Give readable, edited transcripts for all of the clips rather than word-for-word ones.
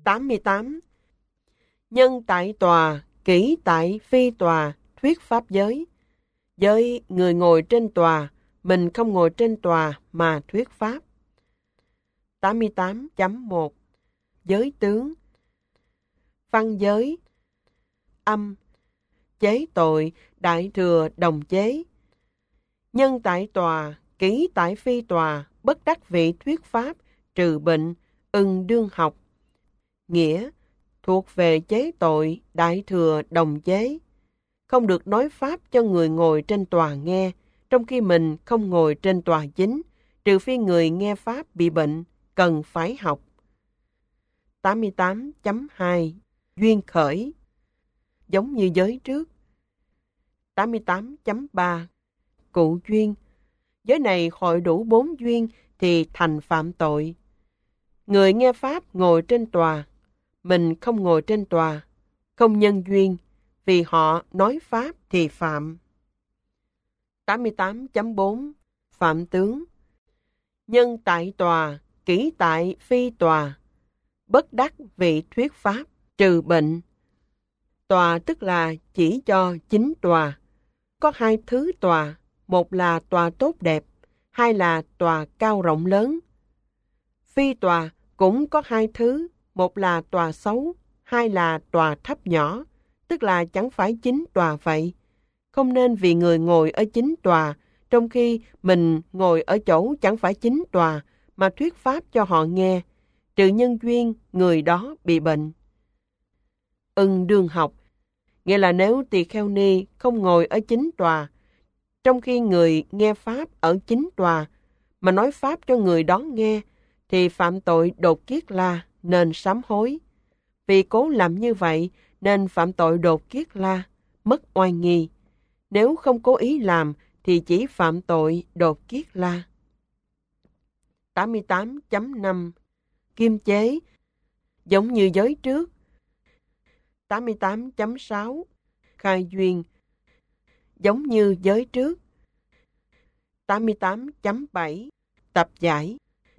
88. Nhân tại tòa, kỷ tại phi tòa, thuyết pháp giới. Với người ngồi trên tòa, mình không ngồi trên tòa mà thuyết pháp. 88.1. Giới tướng. Văn giới. Âm. Chế tội, đại thừa đồng chế. Nhân tại tòa, kỷ tại phi tòa, bất đắc vị thuyết pháp, trừ bệnh, đương học. Nghĩa, thuộc về chế tội, đại thừa đồng chế. Không được nói pháp cho người ngồi trên tòa nghe, trong khi mình không ngồi trên tòa chính, trừ phi người nghe pháp bị bệnh, cần phải học. 88.2. Duyên khởi. Giống như giới trước. 88.3. Cụ duyên. Giới này hội đủ 4 duyên thì thành phạm tội. Người nghe pháp ngồi trên tòa, mình không ngồi trên tòa, không nhân duyên, vì họ nói pháp thì phạm. 88.4. Phạm tướng. Nhân tại tòa, kỷ tại phi tòa, bất đắc vị thuyết pháp, trừ bệnh. Tòa tức là chỉ cho chính tòa. Có 2 thứ tòa, một là tòa tốt đẹp, 2 là tòa cao rộng lớn. Phi tòa cũng có 2 thứ, một là tòa xấu, 2 là tòa thấp nhỏ, tức là chẳng phải chính tòa vậy. Không nên vì người ngồi ở chính tòa, trong khi mình ngồi ở chỗ chẳng phải chính tòa, mà thuyết pháp cho họ nghe, trừ nhân duyên người đó bị bệnh. Đương học, nghĩa là nếu tỳ kheo ni không ngồi ở chính tòa, trong khi người nghe pháp ở chính tòa, mà nói pháp cho người đó nghe, thì phạm tội đột kiết la, nên sám hối. Vì cố làm như vậy, nên phạm tội đột kiết la, mất oai nghi. Nếu không cố ý làm, thì chỉ phạm tội đột kiết la. 88.5. Kim chế. Giống như giới trước. 88.6. Khai duyên. Giống như giới trước. 88.7. Tập giải.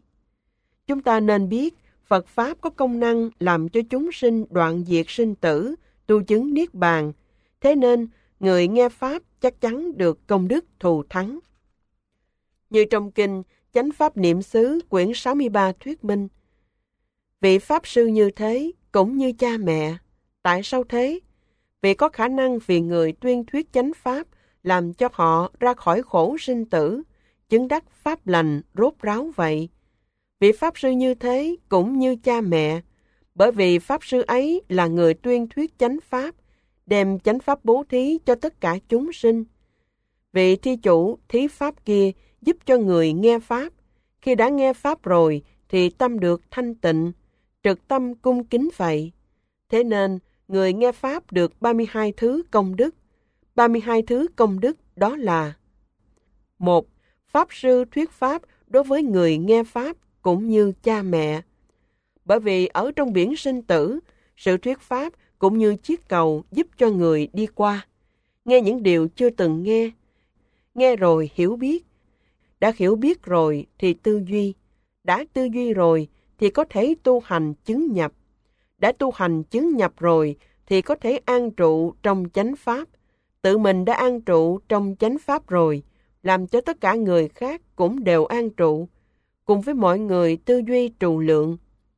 Chúng ta nên biết Phật Pháp có công năng làm cho chúng sinh đoạn diệt sinh tử, tu chứng niết bàn. Thế nên, người nghe Pháp chắc chắn được công đức thù thắng. Như trong kinh Chánh Pháp Niệm xứ quyển 63 thuyết minh. Vị Pháp Sư như thế cũng như cha mẹ. Tại sao thế? Vì có khả năng vì người tuyên thuyết chánh Pháp làm cho họ ra khỏi khổ sinh tử, chứng đắc Pháp lành rốt ráo vậy. Vị Pháp Sư như thế cũng như cha mẹ, bởi vì Pháp Sư ấy là người tuyên thuyết chánh Pháp, đem chánh Pháp bố thí cho tất cả chúng sinh. Vị thi chủ thí Pháp kia giúp cho người nghe Pháp. Khi đã nghe Pháp rồi thì tâm được thanh tịnh, trực tâm cung kính vậy. Thế nên, người nghe Pháp được 32 thứ công đức. 32 thứ công đức đó là: 1. Pháp Sư thuyết Pháp đối với người nghe Pháp cũng như cha mẹ. Bởi vì ở trong biển sinh tử, sự thuyết Pháp cũng như chiếc cầu giúp cho người đi qua. Nghe những điều chưa từng nghe. Nghe rồi hiểu biết. Đã hiểu biết rồi thì tư duy. Đã tư duy rồi thì có thể tu hành chứng nhập. Đã tu hành chứng nhập rồi thì có thể an trụ trong chánh Pháp. Tự mình đã an trụ trong chánh Pháp rồi, làm cho tất cả người khác cũng đều an trụ, cùng với mọi người tư duy trù lượng.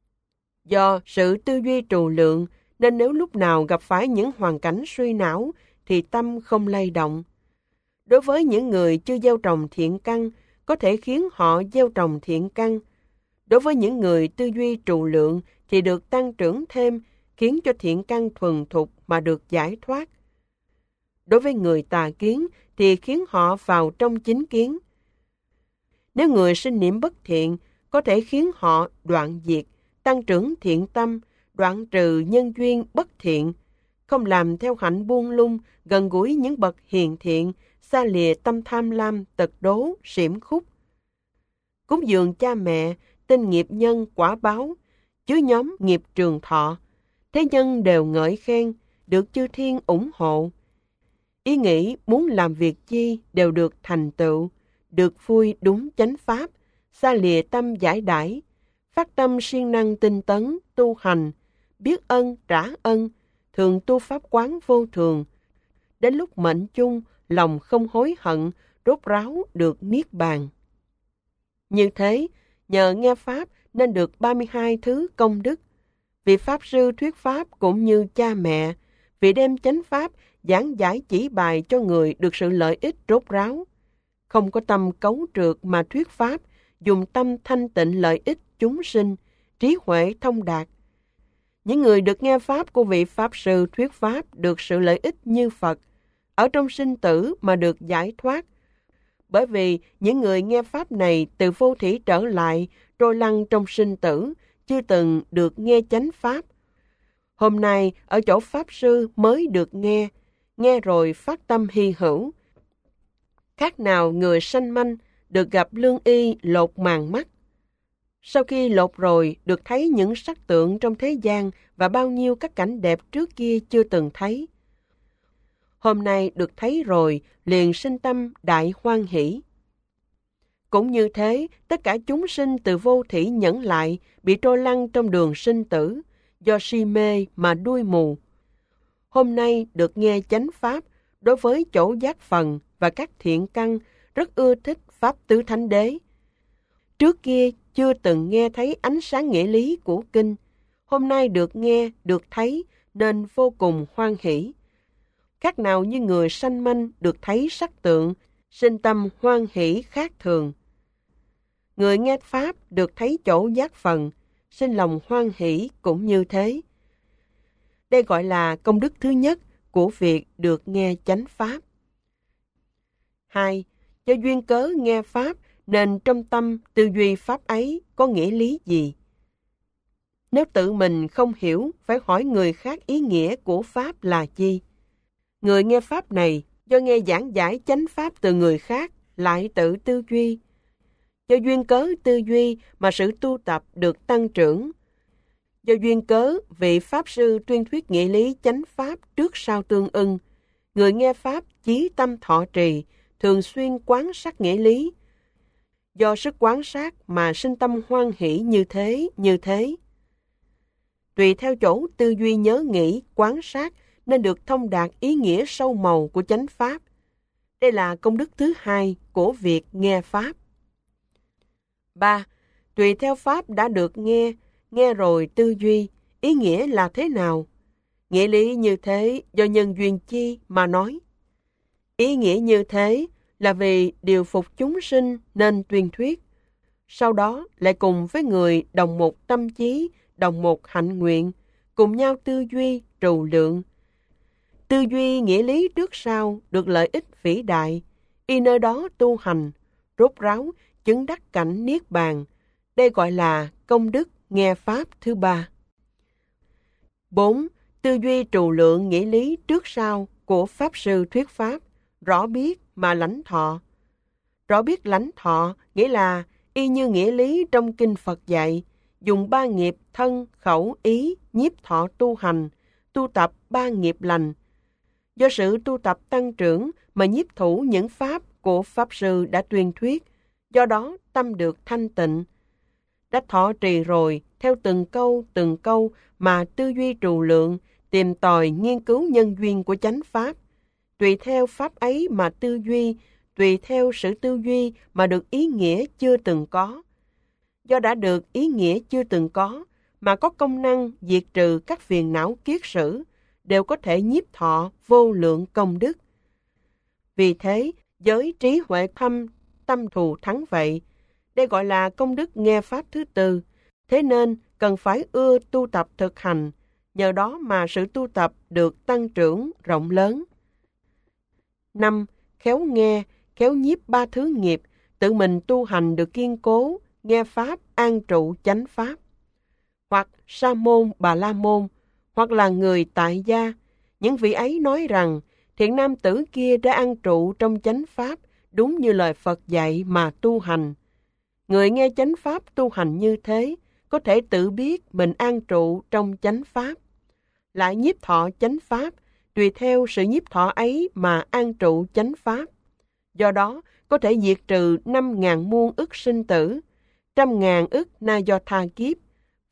Do sự tư duy trù lượng, nên nếu lúc nào gặp phải những hoàn cảnh suy não, thì tâm không lay động. Đối với những người chưa gieo trồng thiện căn, có thể khiến họ gieo trồng thiện căn. Đối với những người tư duy trù lượng, thì được tăng trưởng thêm, khiến cho thiện căn thuần thục mà được giải thoát. Đối với người tà kiến, thì khiến họ vào trong chính kiến. Nếu người sinh niệm bất thiện, có thể khiến họ đoạn diệt, tăng trưởng thiện tâm, đoạn trừ nhân duyên bất thiện, không làm theo hạnh buông lung, gần gũi những bậc hiền thiện, xa lìa tâm tham lam, tật đố, xiểm khúc. Cúng dường cha mẹ, tin nghiệp nhân quả báo, chứa nhóm nghiệp trường thọ, thế nhân đều ngợi khen, được chư thiên ủng hộ. Ý nghĩ muốn làm việc chi đều được thành tựu, được vui đúng chánh Pháp, xa lìa tâm giải đãi, phát tâm siêng năng tinh tấn, tu hành, biết ân trả ân, thường tu pháp quán vô thường. Đến lúc mệnh chung, lòng không hối hận, rốt ráo được niết bàn. Như thế, nhờ nghe Pháp nên được 32 thứ công đức. Vị Pháp Sư thuyết Pháp cũng như cha mẹ, vị đem chánh Pháp giảng giải chỉ bài cho người được sự lợi ích rốt ráo. Không có tâm cấu trược mà thuyết Pháp, dùng tâm thanh tịnh lợi ích chúng sinh, trí huệ thông đạt. Những người được nghe Pháp của vị Pháp Sư thuyết Pháp được sự lợi ích như Phật, ở trong sinh tử mà được giải thoát. Bởi vì những người nghe Pháp này từ vô thỉ trở lại, trôi lăn trong sinh tử, chưa từng được nghe chánh Pháp. Hôm nay ở chỗ Pháp Sư mới được nghe rồi phát tâm hy hữu. Khác nào người sanh manh được gặp lương y lột màng mắt. Sau khi lột rồi, được thấy những sắc tượng trong thế gian và bao nhiêu các cảnh đẹp trước kia chưa từng thấy. Hôm nay được thấy rồi, liền sinh tâm đại hoan hỷ. Cũng như thế, tất cả chúng sinh từ vô thỉ nhẫn lại, bị trôi lăn trong đường sinh tử, do si mê mà đuôi mù. Hôm nay được nghe chánh Pháp, đối với chỗ giác phần và các thiện căn, rất ưa thích Pháp Tứ Thánh Đế. Trước kia chưa từng nghe thấy ánh sáng nghĩa lý của kinh, hôm nay được nghe, được thấy, nên vô cùng hoan hỷ. Khác nào như người sanh manh được thấy sắc tượng, sinh tâm hoan hỷ khác thường. Người nghe Pháp được thấy chỗ giác phần, sinh lòng hoan hỷ cũng như thế. Đây gọi là công đức thứ nhất của việc được nghe chánh Pháp. 2. Do duyên cớ nghe Pháp nên trong tâm tư duy Pháp ấy có nghĩa lý gì? Nếu tự mình không hiểu, phải hỏi người khác ý nghĩa của Pháp là chi. Người nghe Pháp này, do nghe giảng giải chánh Pháp từ người khác, lại tự tư duy. Do duyên cớ tư duy mà sự tu tập được tăng trưởng. Do duyên cớ, vị Pháp Sư tuyên thuyết nghĩa lý chánh Pháp trước sau tương ưng. Người nghe Pháp chí tâm thọ trì, thường xuyên quán sát nghĩa lý. Do sức quán sát mà sinh tâm hoan hỷ như thế. Tùy theo chỗ tư duy nhớ nghĩ, quán sát nên được thông đạt ý nghĩa sâu màu của chánh Pháp. Đây là công đức thứ hai của việc nghe Pháp. 3. Tùy theo Pháp đã được nghe rồi tư duy, ý nghĩa là thế nào? Nghĩa lý như thế do nhân duyên chi mà nói? Ý nghĩa như thế là vì điều phục chúng sinh nên tuyên thuyết. Sau đó lại cùng với người đồng một tâm chí, đồng một hạnh nguyện, cùng nhau tư duy, trù lượng. Tư duy nghĩa lý trước sau được lợi ích vĩ đại, y nơi đó tu hành, rốt ráo, chứng đắc cảnh niết bàn. Đây gọi là công đức nghe Pháp thứ ba. 4. Tư duy trù lượng nghĩa lý trước sau của Pháp Sư thuyết Pháp, rõ biết mà lãnh thọ. Rõ biết lãnh thọ nghĩa là y như nghĩa lý trong kinh Phật dạy, dùng 3 nghiệp thân, khẩu, ý, nhiếp thọ tu hành, tu tập 3 nghiệp lành. Do sự tu tập tăng trưởng mà nhiếp thủ những Pháp của Pháp Sư đã tuyên thuyết, do đó tâm được thanh tịnh. Đã thọ trì rồi, theo từng câu mà tư duy trù lượng, tìm tòi nghiên cứu nhân duyên của chánh Pháp. Tùy theo Pháp ấy mà tư duy, tùy theo sự tư duy mà được ý nghĩa chưa từng có. Do đã được ý nghĩa chưa từng có, mà có công năng diệt trừ các phiền não kiết sử, đều có thể nhiếp thọ vô lượng công đức. Vì thế, giới trí huệ thâm, tâm thù thắng vậy. Đây gọi là công đức nghe Pháp thứ tư. Thế nên, cần phải ưa tu tập thực hành, nhờ đó mà sự tu tập được tăng trưởng rộng lớn. 5. Khéo nghe, khéo nhiếp 3 thứ nghiệp, tự mình tu hành được kiên cố, nghe Pháp an trụ chánh Pháp. Hoặc Sa môn, Bà la môn, hoặc là người tại gia, những vị ấy nói rằng thiện nam tử kia đã an trụ trong chánh Pháp, đúng như lời Phật dạy mà tu hành. Người nghe chánh Pháp tu hành như thế, có thể tự biết mình an trụ trong chánh Pháp. Lại nhiếp thọ chánh Pháp, tùy theo sự nhiếp thọ ấy mà an trụ chánh Pháp. Do đó, có thể diệt trừ 5.000 muôn ức sinh tử, 100.000 ức na do tha kiếp,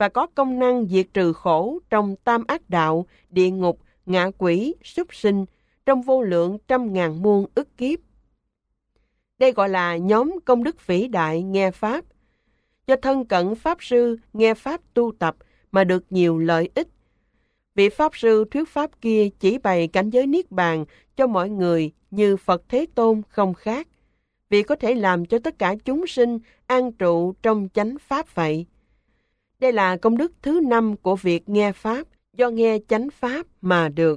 và có công năng diệt trừ khổ trong tam ác đạo, địa ngục, ngạ quỷ, súc sinh, trong vô lượng trăm ngàn muôn ức kiếp. Đây gọi là nhóm công đức vĩ đại nghe Pháp. Do thân cận Pháp Sư nghe Pháp tu tập mà được nhiều lợi ích. Vị Pháp Sư thuyết Pháp kia chỉ bày cảnh giới Niết Bàn cho mọi người như Phật Thế Tôn không khác, vì có thể làm cho tất cả chúng sinh an trụ trong chánh Pháp vậy. Đây là công đức thứ 5 của việc nghe Pháp, do nghe chánh Pháp mà được.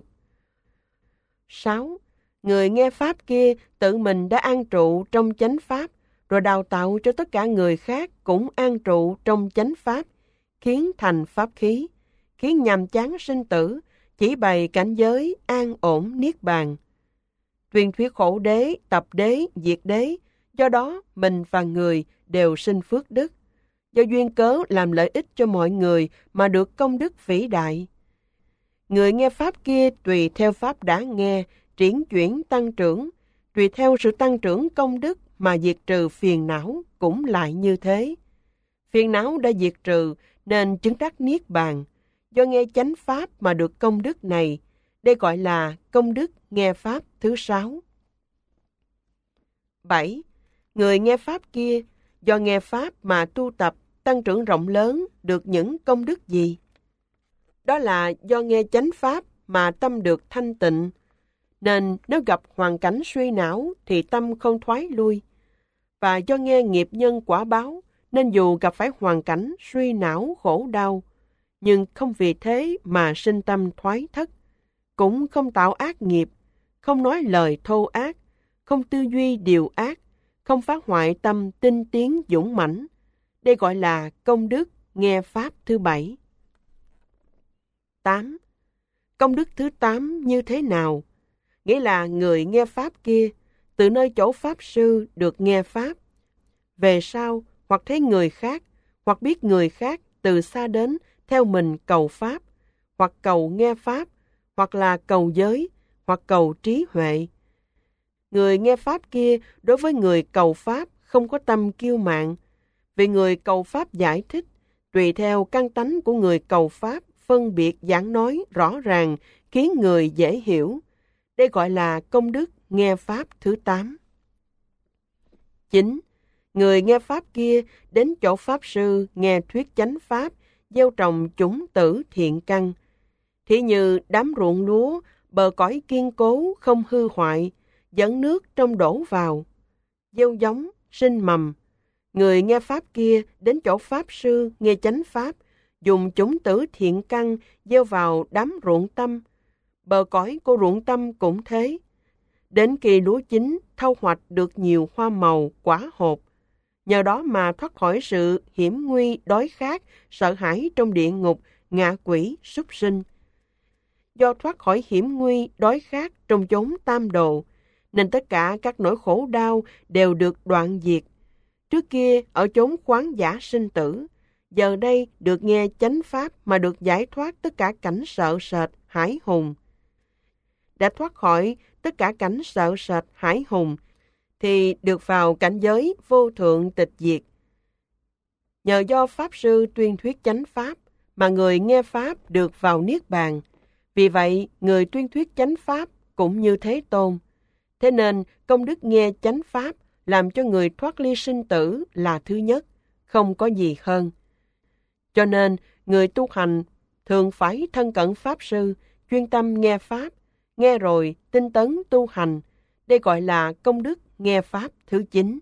6. Người nghe Pháp kia tự mình đã an trụ trong chánh Pháp, rồi đào tạo cho tất cả người khác cũng an trụ trong chánh Pháp, khiến thành Pháp khí, khiến nhàm chán sinh tử, chỉ bày cảnh giới an ổn Niết Bàn. Tuyên thuyết khổ đế, tập đế, diệt đế, do đó mình và người đều sinh phước đức. Do duyên cớ làm lợi ích cho mọi người mà được công đức vĩ đại. Người nghe Pháp kia tùy theo Pháp đã nghe, triển chuyển tăng trưởng, tùy theo sự tăng trưởng công đức mà diệt trừ phiền não cũng lại như thế. Phiền não đã diệt trừ nên chứng đắc Niết Bàn. Do nghe chánh Pháp mà được công đức này, đây gọi là công đức nghe Pháp thứ 6. 7. Người nghe Pháp kia, do nghe Pháp mà tu tập, tăng trưởng rộng lớn, được những công đức gì? Đó là do nghe chánh Pháp mà tâm được thanh tịnh, nên nếu gặp hoàn cảnh suy não thì tâm không thoái lui. Và do nghe nghiệp nhân quả báo, nên dù gặp phải hoàn cảnh suy não khổ đau, nhưng không vì thế mà sinh tâm thoái thất, cũng không tạo ác nghiệp, không nói lời thô ác, không tư duy điều ác, không phá hoại tâm tinh tiến dũng mãnh. Đây gọi là công đức nghe Pháp thứ 7. 8. Công đức thứ 8 như thế nào? Nghĩa là người nghe Pháp kia, từ nơi chỗ Pháp Sư được nghe Pháp. Về sau, hoặc thấy người khác, hoặc biết người khác từ xa đến theo mình cầu Pháp, hoặc cầu nghe Pháp, hoặc là cầu giới, hoặc cầu trí huệ. Người nghe Pháp kia đối với người cầu Pháp không có tâm kiêu mạn, vì người cầu Pháp giải thích, tùy theo căn tánh của người cầu Pháp phân biệt giảng nói rõ ràng, khiến người dễ hiểu. Đây gọi là công đức nghe Pháp thứ 8. 9. Người nghe Pháp kia đến chỗ Pháp Sư nghe thuyết chánh Pháp, gieo trồng chủng tử thiện căn. Thí như đám ruộng lúa, bờ cõi kiên cố không hư hoại, dẫn nước trong đổ vào, gieo giống, sinh mầm. Người nghe Pháp kia đến chỗ Pháp Sư nghe chánh Pháp, dùng chủng tử thiện căn gieo vào đám ruộng tâm. Bờ cõi của ruộng tâm cũng thế. Đến kỳ lúa chín, thâu hoạch được nhiều hoa màu, quả hột. Nhờ đó mà thoát khỏi sự hiểm nguy, đói khát, sợ hãi trong địa ngục, ngạ quỷ, súc sinh. Do thoát khỏi hiểm nguy, đói khát trong chốn tam độ, nên tất cả các nỗi khổ đau đều được đoạn diệt. Trước kia ở chốn khoáng giả sinh tử, giờ đây được nghe chánh Pháp mà được giải thoát tất cả cảnh sợ sệt, hãi hùng. Đã thoát khỏi tất cả cảnh sợ sệt, hãi hùng, thì được vào cảnh giới vô thượng tịch diệt. Nhờ do Pháp Sư tuyên thuyết chánh Pháp, mà người nghe Pháp được vào Niết Bàn. Vì vậy, người tuyên thuyết chánh Pháp cũng như Thế Tôn. Thế nên, công đức nghe chánh Pháp làm cho người thoát ly sinh tử là thứ nhất, không có gì hơn. Cho nên, người tu hành thường phải thân cận Pháp Sư, chuyên tâm nghe Pháp, nghe rồi tinh tấn tu hành. Đây gọi là công đức nghe Pháp thứ 9.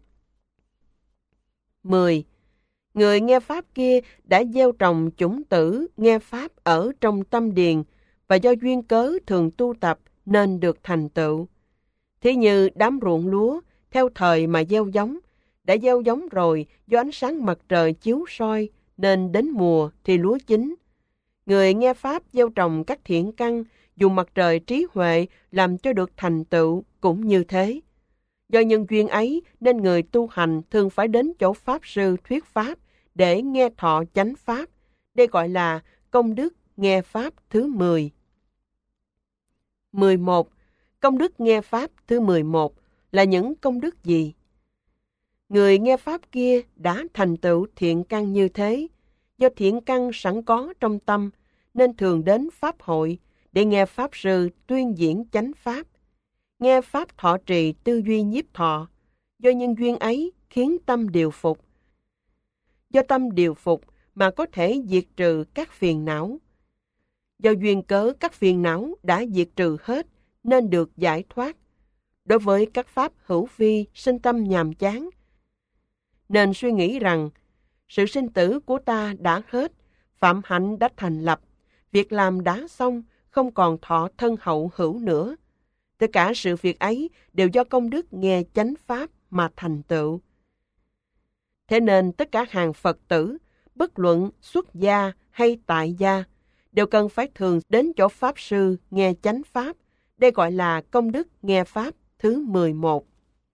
10. Người nghe Pháp kia đã gieo trồng chủng tử nghe Pháp ở trong tâm điền và do duyên cớ thường tu tập nên được thành tựu. Thí như đám ruộng lúa, theo thời mà gieo giống, đã gieo giống rồi do ánh sáng mặt trời chiếu soi nên đến mùa thì lúa chín. Người nghe Pháp gieo trồng các thiện căn, dùng mặt trời trí huệ làm cho được thành tựu cũng như thế. Do nhân duyên ấy nên người tu hành thường phải đến chỗ Pháp Sư thuyết Pháp để nghe thọ chánh Pháp. Đây gọi là công đức nghe Pháp thứ 10. 11. Công đức nghe Pháp thứ 11 là những công đức gì? Người nghe Pháp kia đã thành tựu thiện căn như thế, Do thiện căn sẵn có trong tâm, nên thường đến pháp hội để nghe pháp sư tuyên diễn chánh pháp, nghe pháp thọ trì tư duy nhiếp thọ. Do nhân duyên ấy khiến tâm điều phục. Do tâm điều phục mà có thể diệt trừ các phiền não. Do duyên cớ các phiền não đã diệt trừ hết nên được giải thoát. Đối với các pháp hữu vi sinh tâm nhàm chán, nên suy nghĩ rằng sự sinh tử của ta đã hết, phạm hạnh đã thành lập, việc làm đã xong, không còn thọ thân hậu hữu nữa. Tất cả sự việc ấy đều do công đức nghe chánh pháp mà thành tựu. Thế nên tất cả hàng Phật tử, bất luận xuất gia hay tại gia, đều cần phải thường đến chỗ Pháp Sư nghe chánh pháp. Đây gọi là công đức nghe pháp thứ 11.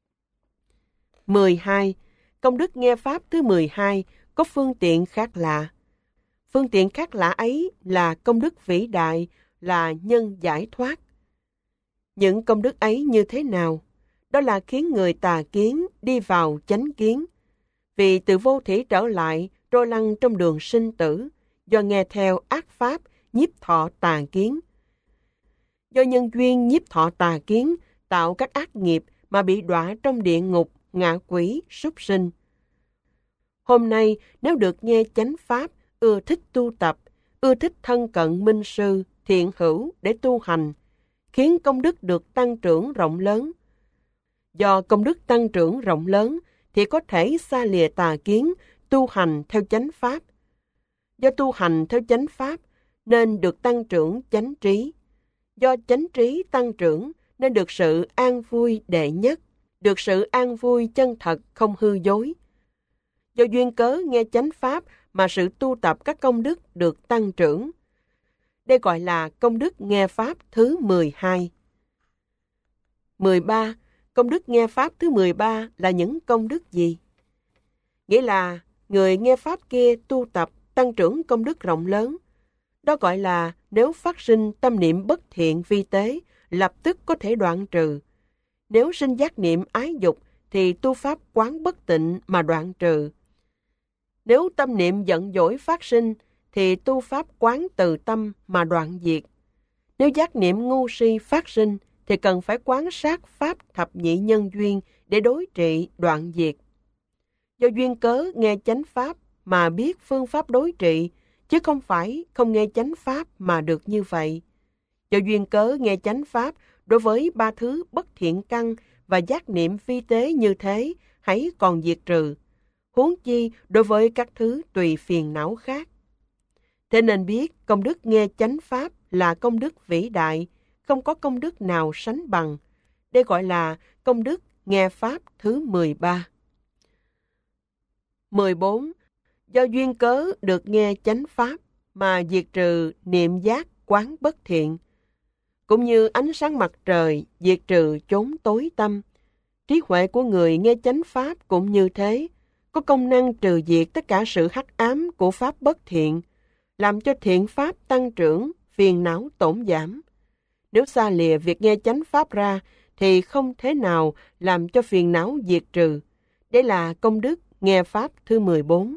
12. Công đức nghe pháp thứ 12 có phương tiện khác lạ. Phương tiện khác lạ ấy là công đức vĩ đại, là nhân giải thoát. Những công đức ấy như thế nào? Đó là khiến người tà kiến đi vào chánh kiến, vì từ vô thỉ trở lại trôi lăn trong đường sinh tử, do nghe theo ác pháp nhiếp thọ tà kiến. Do nhân duyên nhiếp thọ tà kiến tạo các ác nghiệp mà bị đọa trong địa ngục, ngạ quỷ, súc sinh. Hôm nay nếu được nghe chánh pháp, ưa thích tu tập, ưa thích thân cận minh sư, thiện hữu để tu hành, khiến công đức được tăng trưởng rộng lớn. Do công đức tăng trưởng rộng lớn thì có thể xa lìa tà kiến, tu hành theo chánh pháp. Do tu hành theo chánh pháp nên được tăng trưởng chánh trí. Do chánh trí tăng trưởng nên được sự an vui đệ nhất, được sự an vui chân thật không hư dối. Do duyên cớ nghe chánh pháp mà sự tu tập các công đức được tăng trưởng. Đây gọi là công đức nghe pháp thứ 12. 13. Công đức nghe pháp thứ 13 là những công đức gì? Nghĩa là người nghe pháp kia tu tập tăng trưởng công đức rộng lớn. Đó gọi là nếu phát sinh tâm niệm bất thiện vi tế, lập tức có thể đoạn trừ. Nếu sinh giác niệm ái dục thì tu pháp quán bất tịnh mà đoạn trừ. Nếu tâm niệm giận dỗi phát sinh thì tu pháp quán từ tâm mà đoạn diệt. Nếu giác niệm ngu si phát sinh thì cần phải quán sát pháp thập nhị nhân duyên để đối trị đoạn diệt. Do duyên cớ nghe chánh pháp mà biết phương pháp đối trị, chứ không phải không nghe chánh pháp mà được như vậy. Do duyên cớ nghe chánh pháp đối với ba thứ bất thiện căn và giác niệm vi tế như thế, hãy còn diệt trừ. Huống chi đối với các thứ tùy phiền não khác. Thế nên biết công đức nghe chánh pháp là công đức vĩ đại, không có công đức nào sánh bằng. Đây gọi là công đức nghe pháp thứ 13. 14. Do duyên cớ được nghe chánh pháp mà diệt trừ niệm giác quán bất thiện. Cũng như ánh sáng mặt trời diệt trừ chốn tối tâm, trí huệ của người nghe chánh pháp cũng như thế, có công năng trừ diệt tất cả sự hắc ám của pháp bất thiện, làm cho thiện pháp tăng trưởng, phiền não tổn giảm. Nếu xa lìa việc nghe chánh pháp ra, thì không thể nào làm cho phiền não diệt trừ. Đây là công đức nghe pháp thứ 14.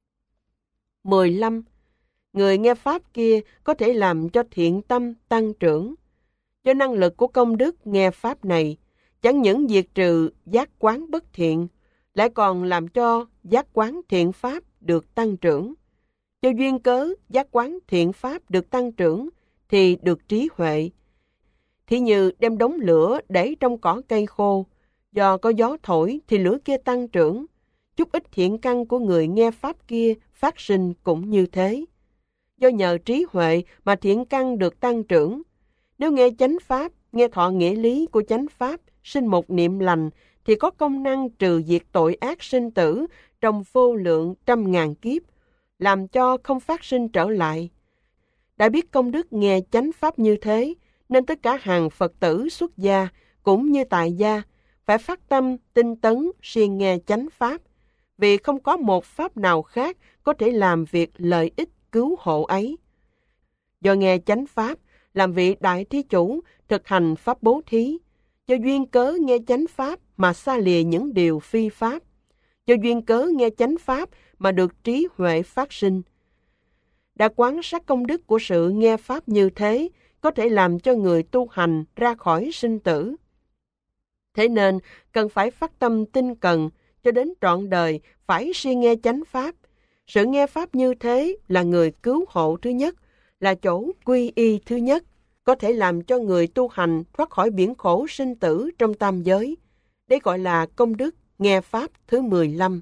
15. Người nghe pháp kia có thể làm cho thiện tâm tăng trưởng. Do năng lực của công đức nghe pháp này, chẳng những diệt trừ giác quán bất thiện, lại còn làm cho giác quán thiện pháp được tăng trưởng. Do duyên cớ giác quán thiện pháp được tăng trưởng thì được trí huệ. Thí như đem đống lửa để trong cỏ cây khô, do có gió thổi thì lửa kia tăng trưởng. Chút ít thiện căn của người nghe pháp kia phát sinh cũng như thế. Do nhờ trí huệ mà thiện căn được tăng trưởng. Nếu nghe chánh pháp, nghe thọ nghĩa lý của chánh pháp, sinh một niệm lành, thì có công năng trừ diệt tội ác sinh tử trong vô lượng trăm ngàn kiếp, làm cho không phát sinh trở lại. Đã biết công đức nghe chánh pháp như thế, nên tất cả hàng Phật tử xuất gia, cũng như tại gia, phải phát tâm tinh tấn siêng nghe chánh pháp, vì không có một pháp nào khác có thể làm việc lợi ích cứu hộ ấy. Do nghe chánh pháp, làm vị đại thí chủ thực hành pháp bố thí, do duyên cớ nghe chánh pháp mà xa lìa những điều phi pháp, do duyên cớ nghe chánh pháp mà được trí huệ phát sinh, đã quán sát công đức của sự nghe Pháp như thế, có thể làm cho người tu hành ra khỏi sinh tử. Thế nên, cần phải phát tâm tinh cần, cho đến trọn đời phải suy nghe chánh Pháp. Sự nghe Pháp như thế là người cứu hộ thứ nhất, là chỗ quy y thứ nhất, có thể làm cho người tu hành thoát khỏi biển khổ sinh tử trong tam giới. Đây gọi là công đức nghe Pháp thứ 15.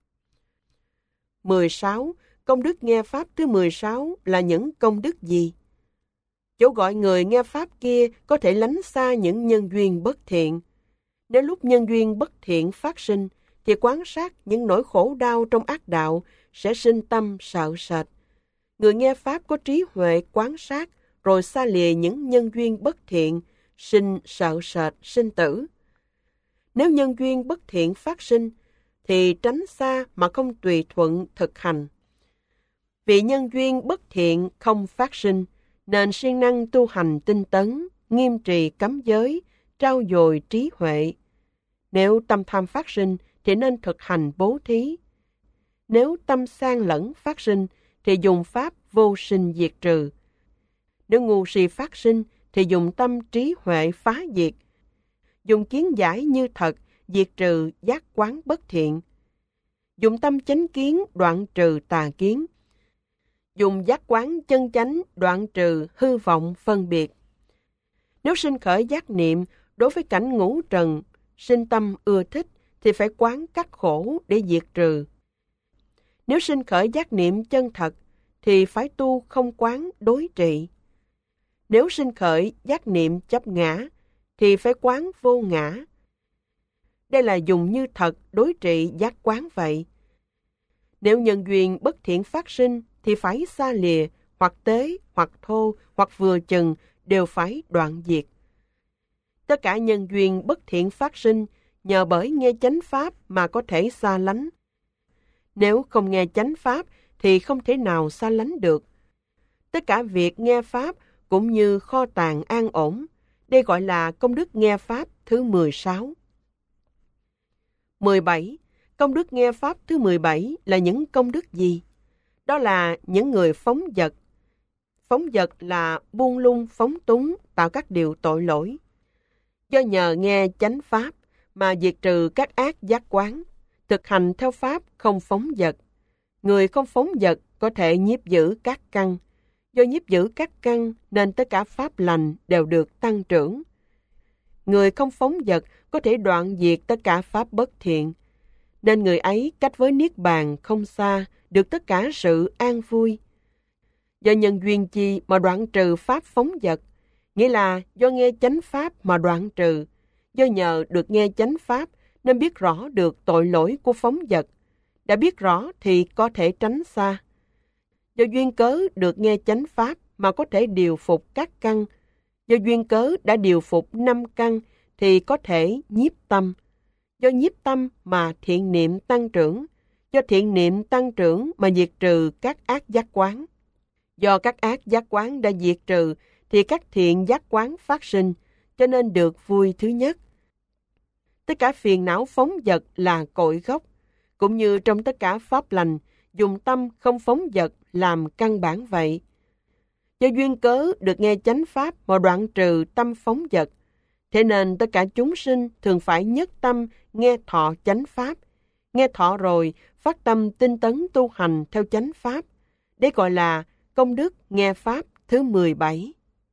16. Công đức nghe Pháp thứ 16 là những công đức gì? Chỗ gọi người nghe Pháp kia có thể lánh xa những nhân duyên bất thiện. Nếu lúc nhân duyên bất thiện phát sinh, thì quan sát những nỗi khổ đau trong ác đạo sẽ sinh tâm sợ sệt. Người nghe Pháp có trí huệ quan sát, rồi xa lìa những nhân duyên bất thiện, sinh sợ sệt, sinh tử. Nếu nhân duyên bất thiện phát sinh, thì tránh xa mà không tùy thuận thực hành. Vì nhân duyên bất thiện không phát sinh, nên siêng năng tu hành tinh tấn, nghiêm trì cấm giới, trau dồi trí huệ. Nếu tâm tham phát sinh, thì nên thực hành bố thí. Nếu tâm sang lẫn phát sinh, thì dùng pháp vô sinh diệt trừ. Nếu ngu si phát sinh, thì dùng tâm trí huệ phá diệt. Dùng kiến giải như thật, diệt trừ giác quán bất thiện. Dùng tâm chánh kiến đoạn trừ tà kiến. Dùng giác quán chân chánh đoạn trừ hư vọng phân biệt. Nếu sinh khởi giác niệm đối với cảnh ngũ trần, sinh tâm ưa thích, thì phải quán cắt khổ để diệt trừ. Nếu sinh khởi giác niệm chân thật, thì phải tu không quán đối trị. Nếu sinh khởi giác niệm chấp ngã, thì phải quán vô ngã. Đây là dùng như thật đối trị giác quán vậy. Nếu nhân duyên bất thiện phát sinh, thì phải xa lìa, hoặc tế, hoặc thô, hoặc vừa chừng, đều phải đoạn diệt. Tất cả nhân duyên bất thiện phát sinh, nhờ bởi nghe chánh Pháp mà có thể xa lánh. Nếu không nghe chánh Pháp, thì không thể nào xa lánh được. Tất cả việc nghe Pháp cũng như kho tàng an ổn. Đây gọi là công đức nghe Pháp thứ 16. 17. Công đức nghe Pháp thứ 17 là những công đức gì? Đó là những người phóng dật. Phóng dật là buông lung phóng túng, tạo các điều tội lỗi. Do nhờ nghe chánh Pháp mà diệt trừ các ác giác quán, thực hành theo Pháp không phóng dật. Người không phóng dật có thể nhiếp giữ các căn. Do nhiếp giữ các căn nên tất cả pháp lành đều được tăng trưởng. Người không phóng dật có thể đoạn diệt tất cả pháp bất thiện. Nên người ấy cách với Niết Bàn không xa, được tất cả sự an vui. Do nhân duyên chi mà đoạn trừ pháp phóng dật, nghĩa là do nghe chánh Pháp mà đoạn trừ. Do nhờ được nghe chánh Pháp nên biết rõ được tội lỗi của phóng dật. Đã biết rõ thì có thể tránh xa. Do duyên cớ được nghe chánh Pháp mà có thể điều phục các căn. Do duyên cớ đã điều phục 5 căn thì có thể nhiếp tâm. Do nhiếp tâm mà thiện niệm tăng trưởng. Do thiện niệm tăng trưởng mà diệt trừ các ác giác quán. Do các ác giác quán đã diệt trừ thì các thiện giác quán phát sinh, cho nên được vui thứ nhất. Tất cả phiền não phóng dật là cội gốc, cũng như trong tất cả pháp lành, dùng tâm không phóng dật làm căn bản vậy. Do duyên cớ được nghe chánh Pháp mà đoạn trừ tâm phóng dật, thế nên tất cả chúng sinh thường phải nhất tâm nghe thọ chánh Pháp. Nghe thọ rồi, phát tâm tinh tấn tu hành theo chánh Pháp. Đấy gọi là công đức nghe Pháp thứ 17.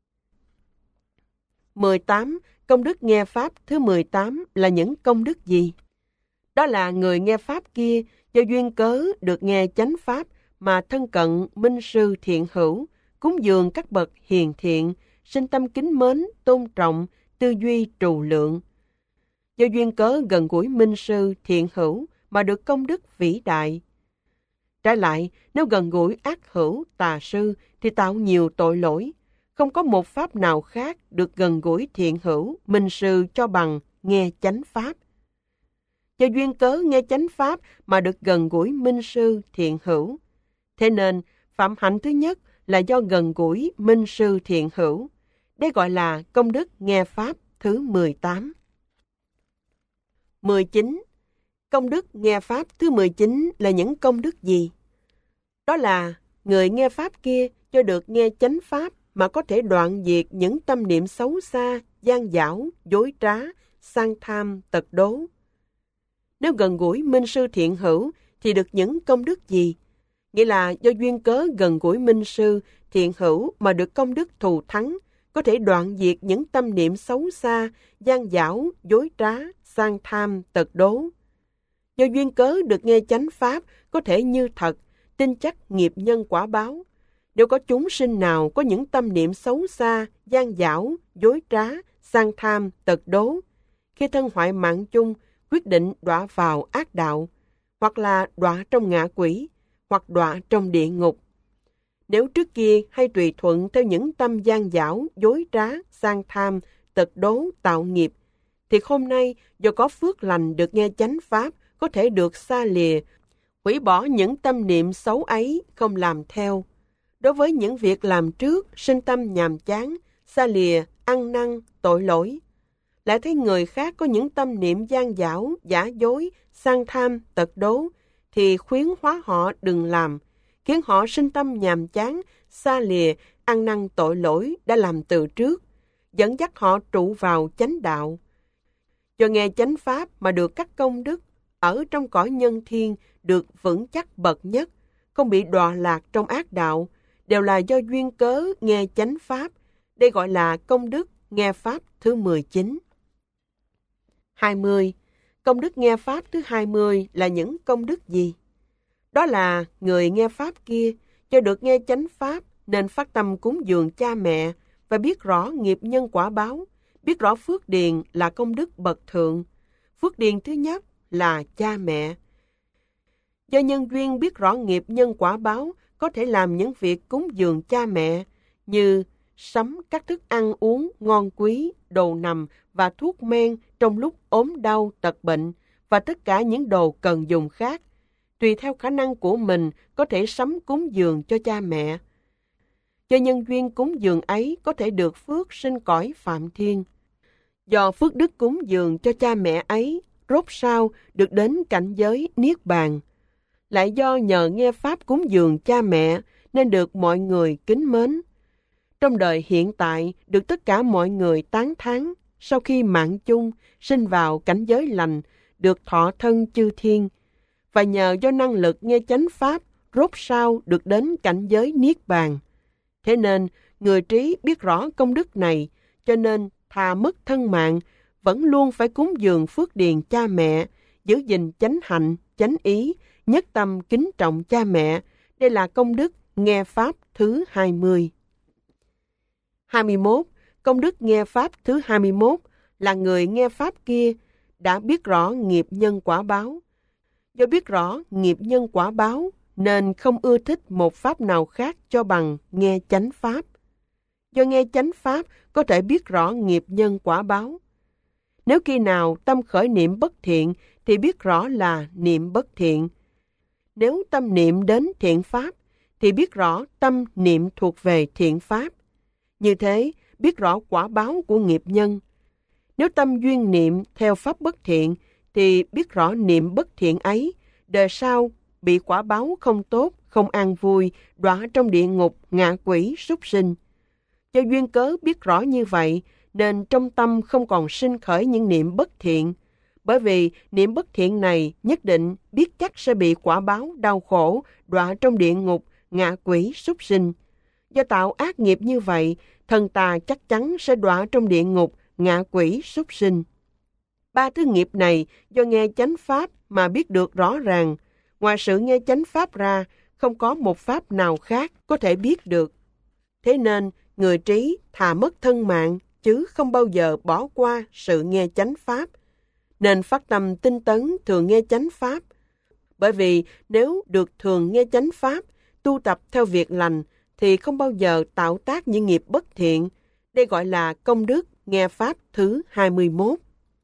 18. Công đức nghe Pháp thứ 18 là những công đức gì? Đó là người nghe Pháp kia do duyên cớ được nghe chánh Pháp mà thân cận minh sư thiện hữu, cúng dường các bậc hiền thiện, sinh tâm kính mến, tôn trọng, tư duy trù lượng. Do duyên cớ gần gũi minh sư thiện hữu mà được công đức vĩ đại. Trái lại, nếu gần gũi ác hữu tà sư thì tạo nhiều tội lỗi. Không có một pháp nào khác được gần gũi thiện hữu, minh sư cho bằng nghe chánh Pháp. Do duyên cớ nghe chánh Pháp mà được gần gũi minh sư thiện hữu. Thế nên, phạm hạnh thứ nhất là do gần gũi minh sư thiện hữu. Đây gọi là công đức nghe Pháp thứ 18. 19. Công đức nghe Pháp thứ 19 là những công đức gì? Đó là người nghe Pháp kia cho được nghe chánh Pháp mà có thể đoạn diệt những tâm niệm xấu xa, gian dảo, dối trá, sang tham, tật đố. Nếu gần gũi minh sư thiện hữu thì được những công đức gì? Nghĩa là do duyên cớ gần gũi minh sư thiện hữu mà được công đức thù thắng, có thể đoạn diệt những tâm niệm xấu xa, gian dảo, dối trá, sang tham, tật đố. Do duyên cớ được nghe chánh Pháp có thể như thật, tin chắc nghiệp nhân quả báo. Nếu có chúng sinh nào có những tâm niệm xấu xa, gian dảo, dối trá, sang tham, tật đố, khi thân hoại mạng chung, quyết định đọa vào ác đạo, hoặc là đọa trong ngạ quỷ, hoặc đọa trong địa ngục. Nếu trước kia hay tùy thuận theo những tâm gian dảo, dối trá, sang tham, tật đố, tạo nghiệp, thì hôm nay do có phước lành được nghe chánh Pháp, có thể được xa lìa, hủy bỏ những tâm niệm xấu ấy, không làm theo. Đối với những việc làm trước, sinh tâm nhàm chán, xa lìa, ăn năn, tội lỗi. Lại thấy người khác có những tâm niệm gian dảo, giả dối, sang tham, tật đố, thì khuyến hóa họ đừng làm, khiến họ sinh tâm nhàm chán, xa lìa, ăn năn tội lỗi đã làm từ trước, dẫn dắt họ trụ vào chánh đạo. Do nghe chánh Pháp mà được các công đức, ở trong cõi nhân thiên được vững chắc bậc nhất, không bị đọa lạc trong ác đạo, đều là do duyên cớ nghe chánh Pháp. Đây gọi là công đức nghe Pháp thứ 19. 20. Công đức nghe Pháp thứ 20 là những công đức gì? Đó là người nghe Pháp kia cho được nghe chánh Pháp nên phát tâm cúng dường cha mẹ và biết rõ nghiệp nhân quả báo, biết rõ phước điền là công đức bậc thượng. Phước điền thứ nhất là cha mẹ. Do nhân duyên biết rõ nghiệp nhân quả báo, có thể làm những việc cúng dường cha mẹ như sắm các thức ăn uống ngon quý, đồ nằm và thuốc men trong lúc ốm đau, tật bệnh và tất cả những đồ cần dùng khác. Tùy theo khả năng của mình có thể sắm cúng dường cho cha mẹ. Do nhân duyên cúng dường ấy có thể được phước sinh cõi Phạm Thiên. Do phước đức cúng dường cho cha mẹ ấy, rốt sau được đến cảnh giới Niết Bàn. Lại do nhờ nghe Pháp cúng dường cha mẹ nên được mọi người kính mến. Trong đời hiện tại được tất cả mọi người tán thán, sau khi mạng chung sinh vào cảnh giới lành, được thọ thân chư thiên. Và nhờ do năng lực nghe chánh Pháp, rốt sau được đến cảnh giới Niết Bàn. Thế nên, người trí biết rõ công đức này, cho nên thà mất thân mạng, vẫn luôn phải cúng dường phước điền cha mẹ, giữ gìn chánh hạnh, chánh ý, nhất tâm kính trọng cha mẹ. Đây là công đức nghe Pháp thứ 20. 21. Công đức nghe Pháp thứ 21 là người nghe Pháp kia đã biết rõ nghiệp nhân quả báo. Do biết rõ nghiệp nhân quả báo nên không ưa thích một Pháp nào khác cho bằng nghe chánh Pháp. Do nghe chánh Pháp có thể biết rõ nghiệp nhân quả báo. Nếu khi nào tâm khởi niệm bất thiện thì biết rõ là niệm bất thiện. Nếu tâm niệm đến thiện Pháp thì biết rõ tâm niệm thuộc về thiện Pháp. Như thế, biết rõ quả báo của nghiệp nhân. Nếu tâm duyên niệm theo Pháp bất thiện thì biết rõ niệm bất thiện ấy, đời sau bị quả báo không tốt, không an vui, đọa trong địa ngục, ngạ quỷ, súc sinh. Do duyên cớ biết rõ như vậy, nên trong tâm không còn sinh khởi những niệm bất thiện. Bởi vì niệm bất thiện này nhất định biết chắc sẽ bị quả báo đau khổ, đọa trong địa ngục, ngạ quỷ, súc sinh. Do tạo ác nghiệp như vậy, thần tà chắc chắn sẽ đọa trong địa ngục, ngạ quỷ, súc sinh. Ba thứ nghiệp này do nghe chánh Pháp mà biết được rõ ràng. Ngoài sự nghe chánh Pháp ra, không có một Pháp nào khác có thể biết được. Thế nên, người trí thà mất thân mạng, chứ không bao giờ bỏ qua sự nghe chánh Pháp. Nên phát tâm tinh tấn thường nghe chánh Pháp. Bởi vì nếu được thường nghe chánh Pháp, tu tập theo việc lành, thì không bao giờ tạo tác những nghiệp bất thiện. Đây gọi là công đức nghe Pháp thứ 21.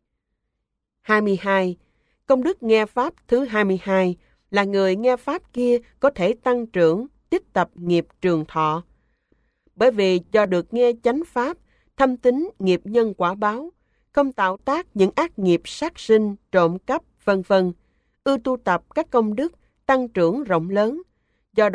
22. Công đức nghe Pháp thứ 22 là người nghe Pháp kia có thể tăng trưởng, tích tập nghiệp trường thọ. Bởi vì do được nghe chánh Pháp, thâm tín nghiệp nhân quả báo, không tạo tác những ác nghiệp sát sinh, trộm cắp, vân vân, ưa tu tập các công đức, tăng trưởng rộng lớn. Do đó,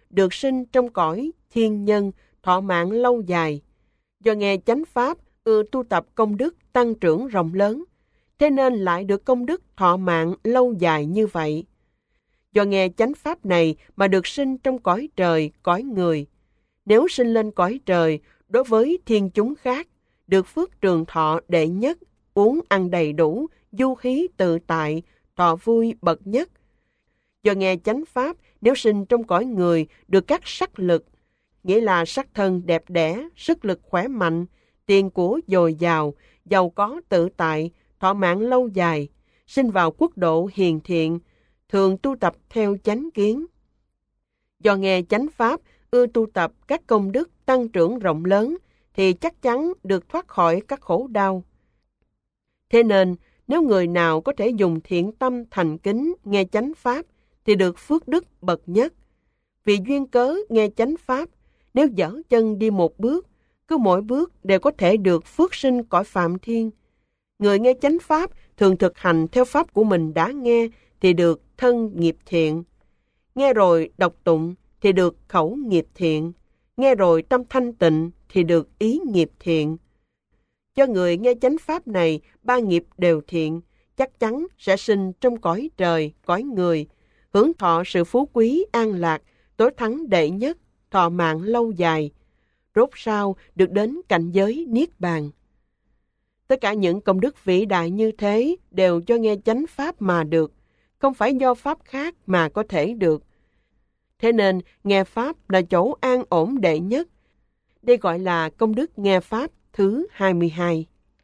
được sinh trong cõi thiên nhân, thọ mạng lâu dài. Do nghe chánh pháp, ưa tu tập công đức tăng trưởng rộng lớn, thế nên lại được công đức thọ mạng lâu dài như vậy. Do nghe chánh pháp này mà được sinh trong cõi trời, cõi người. Nếu sinh lên cõi trời, đối với thiên chúng khác, được phước trường thọ đệ nhất, uống ăn đầy đủ, du hí tự tại, thọ vui bậc nhất. Do nghe chánh pháp, nếu sinh trong cõi người, được các sắc lực, nghĩa là sắc thân đẹp đẽ, sức lực khỏe mạnh, tiền của dồi dào, giàu có tự tại, thọ mạng lâu dài, sinh vào quốc độ hiền thiện, thường tu tập theo chánh kiến. Do nghe chánh pháp, ưa tu tập các công đức tăng trưởng rộng lớn, thì chắc chắn được thoát khỏi các khổ đau. Thế nên, nếu người nào có thể dùng thiện tâm thành kính nghe chánh pháp, thì được phước đức bậc nhất. Vì duyên cớ nghe chánh pháp, nếu dở chân đi một bước, cứ mỗi bước đều có thể được phước sinh cõi Phạm Thiên. Người nghe chánh pháp thường thực hành theo pháp của mình đã nghe thì được thân nghiệp thiện. Nghe rồi đọc tụng thì được khẩu nghiệp thiện. Nghe rồi tâm thanh tịnh thì được ý nghiệp thiện. Cho người nghe chánh pháp này, ba nghiệp đều thiện, chắc chắn sẽ sinh trong cõi trời, cõi người, hưởng thọ sự phú quý an lạc, tối thắng đệ nhất, thọ mạng lâu dài. Rốt sau được đến cảnh giới Niết Bàn. Tất cả những công đức vĩ đại như thế đều do nghe chánh pháp mà được, không phải do pháp khác mà có thể được. Thế nên, nghe pháp là chỗ an ổn đệ nhất. Đây gọi là công đức nghe pháp thứ 22.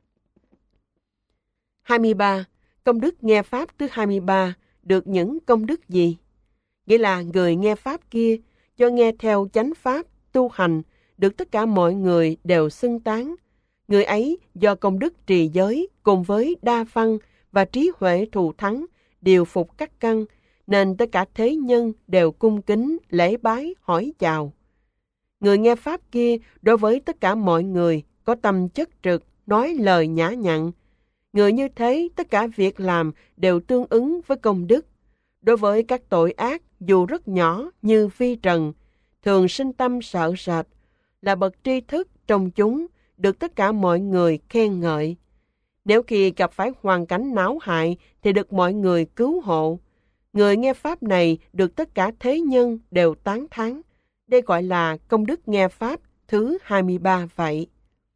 23. Công đức nghe pháp thứ 23 được những công đức gì? Nghĩa là người nghe pháp kia, do nghe theo chánh pháp, tu hành, được tất cả mọi người đều xưng tán. Người ấy do công đức trì giới cùng với đa văn và trí huệ thù thắng, điều phục các căn, nên tất cả thế nhân đều cung kính, lễ bái, hỏi chào. Người nghe pháp kia đối với tất cả mọi người có tâm chất trực, nói lời nhã nhặn. Người như thế tất cả việc làm đều tương ứng với công đức. Đối với các tội ác dù rất nhỏ như vi trần, thường sinh tâm sợ sệt, là bậc tri thức trong chúng, được tất cả mọi người khen ngợi. Nếu khi gặp phải hoàn cảnh não hại thì được mọi người cứu hộ. Người nghe pháp này được tất cả thế nhân đều tán thán. Đây gọi là công đức nghe pháp thứ 23 vậy.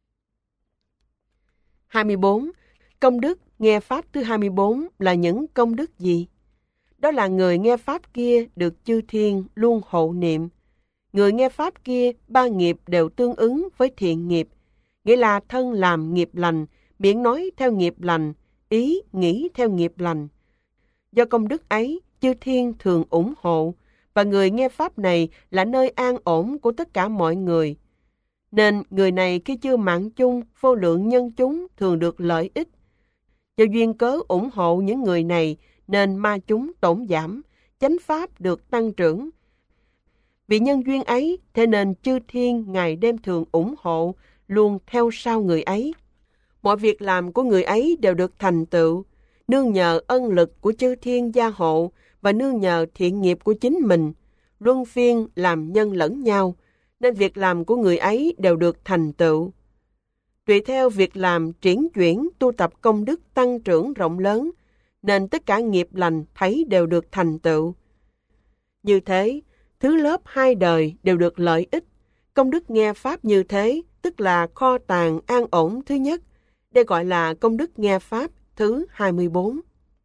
24. Công đức nghe pháp thứ 24 là những công đức gì? Đó là người nghe pháp kia được chư thiên luôn hộ niệm. Người nghe pháp kia ba nghiệp đều tương ứng với thiện nghiệp, nghĩa là thân làm nghiệp lành, miệng nói theo nghiệp lành, ý nghĩ theo nghiệp lành. Do công đức ấy, chư thiên thường ủng hộ, và người nghe pháp này là nơi an ổn của tất cả mọi người. Nên người này khi chưa mạng chung, vô lượng nhân chúng thường được lợi ích. Do duyên cớ ủng hộ những người này, nên ma chúng tổn giảm, chánh pháp được tăng trưởng. Vì nhân duyên ấy, thế nên chư thiên ngày đêm thường ủng hộ, luôn theo sau người ấy. Mọi việc làm của người ấy đều được thành tựu, nương nhờ ân lực của chư thiên gia hộ và nương nhờ thiện nghiệp của chính mình, luân phiên làm nhân lẫn nhau, nên việc làm của người ấy đều được thành tựu. Tùy theo việc làm triển chuyển tu tập công đức tăng trưởng rộng lớn, nên tất cả nghiệp lành thấy đều được thành tựu. Như thế, thứ lớp hai đời đều được lợi ích. Công đức nghe pháp như thế, tức là kho tàng an ổn thứ nhất. Đây gọi là công đức nghe pháp thứ 24.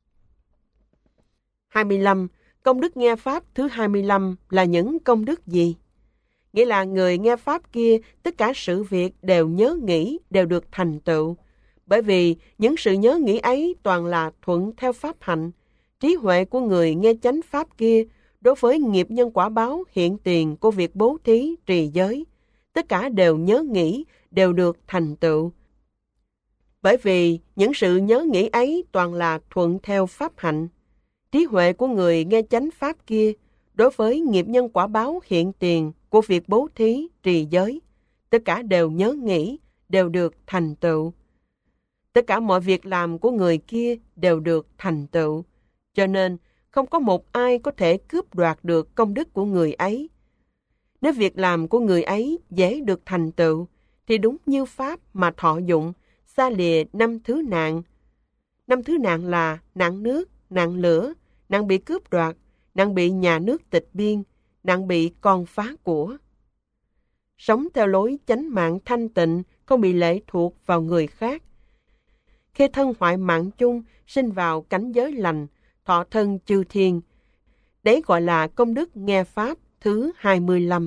25. Công đức nghe pháp thứ 25 là những công đức gì? Nghĩa là người nghe pháp kia, tất cả sự việc đều nhớ nghĩ, đều được thành tựu. Bởi vì những sự nhớ nghĩ ấy toàn là thuận theo pháp hạnh. Trí huệ của người nghe chánh pháp kia, đối với nghiệp nhân quả báo hiện tiền của việc bố thí, trì giới, tất cả đều nhớ nghĩ, đều được thành tựu. Bởi vì những sự nhớ nghĩ ấy toàn là thuận theo pháp hạnh. Trí huệ của người nghe chánh pháp kia, đối với nghiệp nhân quả báo hiện tiền của việc bố thí, trì giới, tất cả đều nhớ nghĩ, đều được thành tựu. Tất cả mọi việc làm của người kia đều được thành tựu. Cho nên, không có một ai có thể cướp đoạt được công đức của người ấy. Nếu việc làm của người ấy dễ được thành tựu, thì đúng như Pháp mà thọ dụng, xa lìa 5 thứ nạn. 5 thứ nạn là nạn nước, nạn lửa, nạn bị cướp đoạt, nạn bị nhà nước tịch biên, nạn bị con phá của. Sống theo lối chánh mạng thanh tịnh, không bị lệ thuộc vào người khác. Khi thân hoại mạng chung, sinh vào cảnh giới lành, thọ thân chư thiên. Đấy gọi là công đức nghe Pháp thứ 25.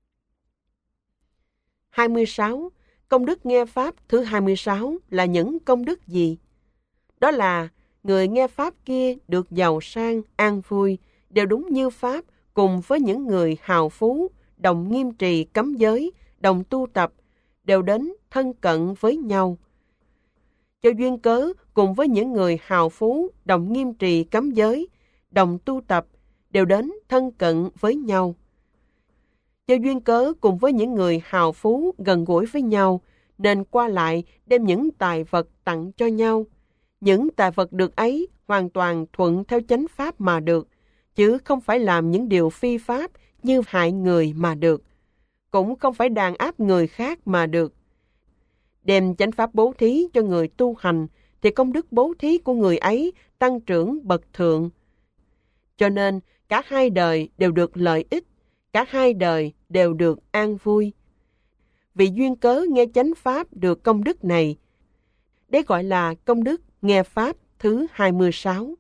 26. Công đức nghe Pháp thứ 26 là những công đức gì? Đó là người nghe Pháp kia được giàu sang, an vui, đều đúng như Pháp cùng với những người hào phú, đồng nghiêm trì cấm giới, đồng tu tập, đều đến thân cận với nhau. Cho duyên cớ cùng với những người hào phú, đồng nghiêm trì cấm giới, đồng tu tập, đều đến thân cận với nhau. Do duyên cớ cùng với những người hào phú gần gũi với nhau, nên qua lại đem những tài vật tặng cho nhau. Những tài vật được ấy hoàn toàn thuận theo chánh pháp mà được, chứ không phải làm những điều phi pháp như hại người mà được, cũng không phải đàn áp người khác mà được. Đem chánh pháp bố thí cho người tu hành, thì công đức bố thí của người ấy tăng trưởng bậc thượng. Cho nên, cả hai đời đều được lợi ích, cả hai đời đều được an vui. Vì duyên cớ nghe chánh pháp được công đức này, đấy gọi là công đức nghe Pháp thứ 26.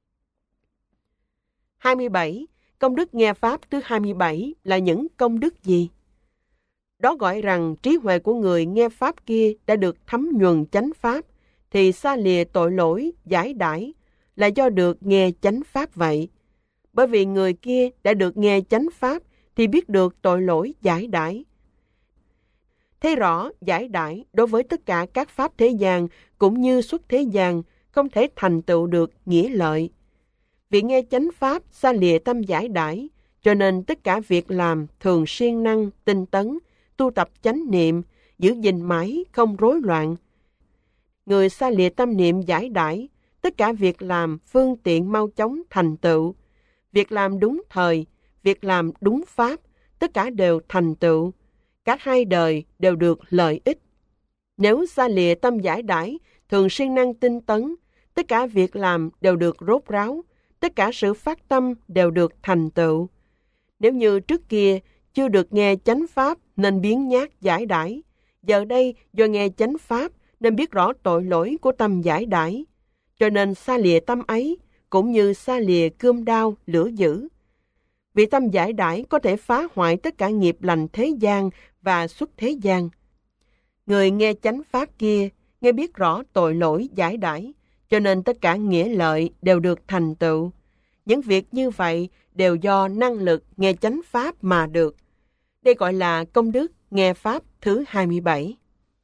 27. Công đức nghe Pháp thứ 27 là những công đức gì? Đó gọi rằng trí huệ của người nghe Pháp kia đã được thấm nhuần chánh Pháp, thì xa lìa tội lỗi, giải đãi, là do được nghe chánh Pháp vậy. Bởi vì người kia đã được nghe chánh Pháp, thì biết được tội lỗi giải đãi. Thấy rõ giải đãi đối với tất cả các Pháp thế gian cũng như xuất thế gian không thể thành tựu được nghĩa lợi. Vì nghe chánh Pháp xa lìa tâm giải đãi, cho nên tất cả việc làm thường siêng năng, tinh tấn, tu tập chánh niệm, giữ gìn mãi không rối loạn. Người xa lìa tâm niệm giải đãi, tất cả việc làm phương tiện mau chóng thành tựu. Việc làm đúng thời, việc làm đúng Pháp, tất cả đều thành tựu. Cả hai đời đều được lợi ích. Nếu xa lìa tâm giải đãi, thường siêng năng tinh tấn, tất cả việc làm đều được rốt ráo, tất cả sự phát tâm đều được thành tựu. Nếu như trước kia chưa được nghe chánh Pháp nên biếng nhác giải đãi, giờ đây do nghe chánh Pháp nên biết rõ tội lỗi của tâm giải đãi, cho nên xa lìa tâm ấy, cũng như xa lìa cươm đao, lửa dữ. Vì tâm giải đãi có thể phá hoại tất cả nghiệp lành thế gian và xuất thế gian. Người nghe chánh Pháp kia, nghe biết rõ tội lỗi giải đãi, cho nên tất cả nghĩa lợi đều được thành tựu. Những việc như vậy đều do năng lực nghe chánh Pháp mà được. Đây gọi là công đức nghe Pháp thứ 27.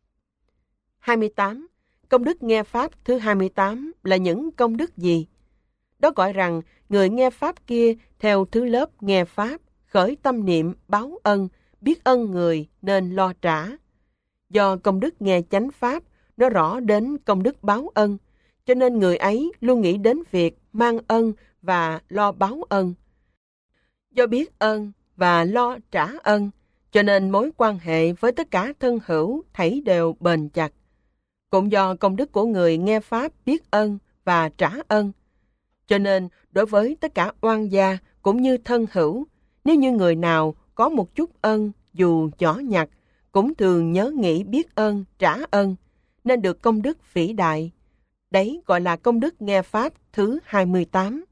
28. Công đức nghe Pháp thứ 28 là những công đức gì? Đó gọi rằng người nghe Pháp kia theo thứ lớp nghe Pháp, khởi tâm niệm báo ân, biết ân người nên lo trả. Do công đức nghe chánh Pháp, nó rõ đến công đức báo ân, cho nên người ấy luôn nghĩ đến việc mang ân và lo báo ân. Do biết ân và lo trả ân, cho nên mối quan hệ với tất cả thân hữu thảy đều bền chặt. Cũng do công đức của người nghe Pháp biết ân và trả ân, cho nên đối với tất cả oan gia cũng như thân hữu, nếu như người nào có một chút ân dù nhỏ nhặt, cũng thường nhớ nghĩ biết ơn, trả ơn, nên được công đức vĩ đại. Đấy gọi là công đức nghe Pháp thứ 28.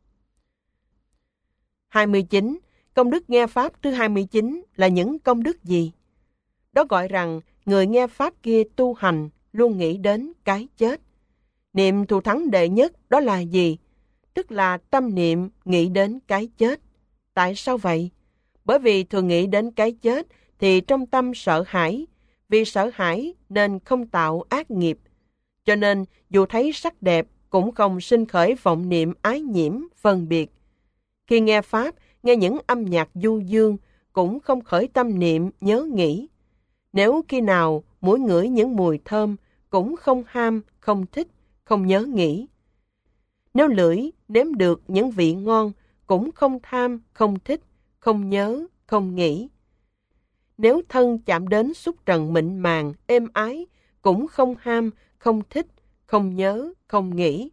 29. Công đức nghe Pháp thứ 29 là những công đức gì? Đó gọi rằng người nghe Pháp kia tu hành luôn nghĩ đến cái chết. Niệm thù thắng đệ nhất đó là gì? Tức là tâm niệm nghĩ đến cái chết. Tại sao vậy? Bởi vì thường nghĩ đến cái chết thì trong tâm sợ hãi, vì sợ hãi nên không tạo ác nghiệp. Cho nên dù thấy sắc đẹp cũng không sinh khởi vọng niệm ái nhiễm, phân biệt. Khi nghe Pháp, nghe những âm nhạc du dương cũng không khởi tâm niệm nhớ nghĩ. Nếu khi nào mũi ngửi những mùi thơm cũng không ham, không thích, không nhớ nghĩ. Nếu lưỡi nếm được những vị ngon cũng không tham, không thích, không nhớ, không nghĩ. nếu thân chạm đến xúc trần mịn màng, êm ái, cũng không ham, không thích, không nhớ, không nghĩ.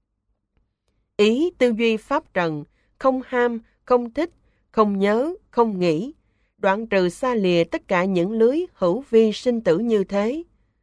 Ý tư duy pháp trần, không ham, không thích, không nhớ, không nghĩ, đoạn trừ xa lìa tất cả những lưới hữu vi sinh tử như thế.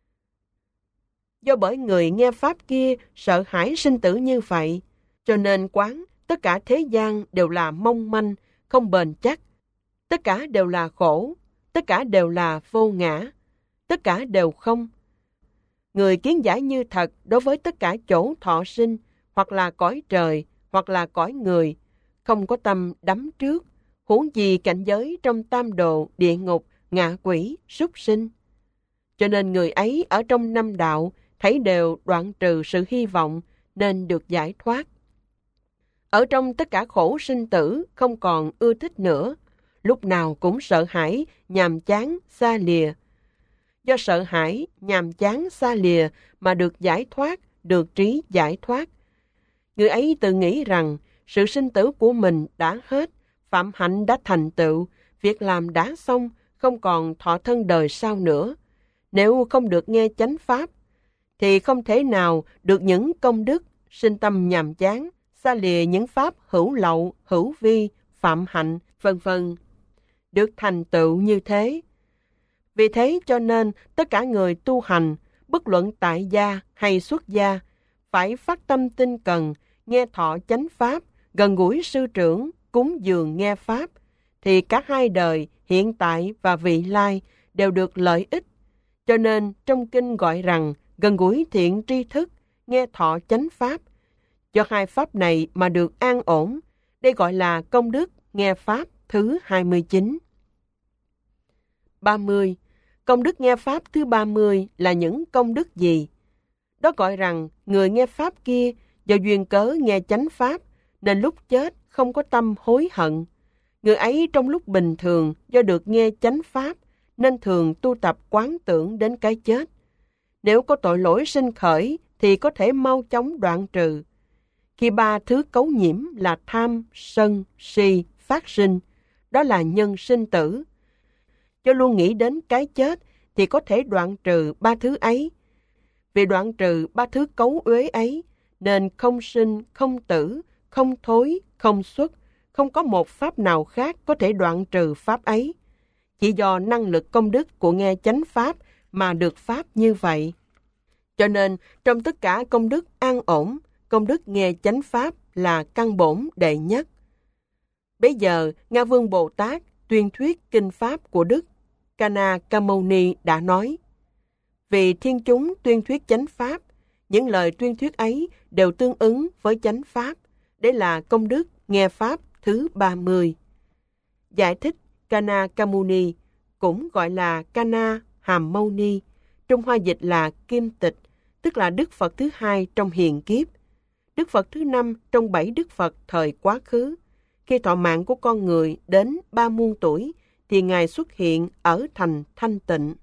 Do bởi người nghe pháp kia sợ hãi sinh tử như vậy, cho nên quán tất cả thế gian đều là mong manh, không bền chắc, tất cả đều là khổ, tất cả đều là vô ngã, tất cả đều không. Người kiến giải như thật đối với tất cả chỗ thọ sinh, hoặc là cõi trời, hoặc là cõi người, không có tâm đắm trước, huống gì cảnh giới trong tam độ, địa ngục, ngạ quỷ, súc sinh. Cho nên người ấy ở trong năm đạo thấy đều đoạn trừ sự hy vọng nên được giải thoát. Ở trong tất cả khổ sinh tử không còn ưa thích nữa, lúc nào cũng sợ hãi, nhàm chán, xa lìa. Do sợ hãi, nhàm chán, xa lìa mà được giải thoát, được trí giải thoát. Người ấy tự nghĩ rằng sự sinh tử của mình đã hết, phạm hạnh đã thành tựu, việc làm đã xong, không còn thọ thân đời sau nữa. Nếu không được nghe chánh pháp, thì không thể nào được những công đức, sinh tâm nhàm chán, xa lìa những pháp hữu lậu, hữu vi, phạm hạnh, vân vân, được thành tựu như thế. Vì thế cho nên tất cả người tu hành, bất luận tại gia hay xuất gia, phải phát tâm tinh cần, nghe thọ chánh pháp, gần gũi sư trưởng, cúng dường nghe pháp, thì cả hai đời, hiện tại và vị lai, đều được lợi ích. Cho nên trong kinh gọi rằng gần gũi thiện tri thức, nghe thọ chánh pháp. Do hai pháp này mà được an ổn, đây gọi là công đức nghe pháp thứ 29. 30. Công đức nghe pháp thứ 30 là những công đức gì? Đó gọi rằng người nghe pháp kia do duyên cớ nghe chánh pháp, nên lúc chết không có tâm hối hận. Người ấy trong lúc bình thường do được nghe chánh pháp, nên thường tu tập quán tưởng đến cái chết. Nếu có tội lỗi sinh khởi thì có thể mau chóng đoạn trừ. Khi ba thứ cấu nhiễm là tham, sân, si phát sinh, đó là nhân sinh tử. Do luôn nghĩ đến cái chết thì có thể đoạn trừ ba thứ ấy. Vì đoạn trừ ba thứ cấu uế ấy, nên không sinh, không tử, không thối, không xuất, không có một pháp nào khác có thể đoạn trừ pháp ấy. Chỉ do năng lực công đức của nghe chánh pháp mà được pháp như vậy. Cho nên, trong tất cả công đức an ổn, công đức nghe chánh pháp là căn bổn đệ nhất. Bây giờ, Nga Vương Bồ Tát tuyên thuyết kinh pháp của Đức Kanaka-mâu-ni đã nói: vì thiên chúng tuyên thuyết chánh pháp, những lời tuyên thuyết ấy đều tương ứng với chánh pháp. Đấy là công đức nghe pháp thứ 30. Giải thích Kanaka-mâu-ni, cũng gọi là Kana Hàm Mâu Ni, Trung Hoa dịch là Kim Tịch, tức là Đức Phật thứ hai trong hiện kiếp, Đức Phật thứ 5 trong 7 Đức Phật thời quá khứ. Khi thọ mạng của con người đến 3 muôn tuổi, thì Ngài xuất hiện ở thành Thanh Tịnh.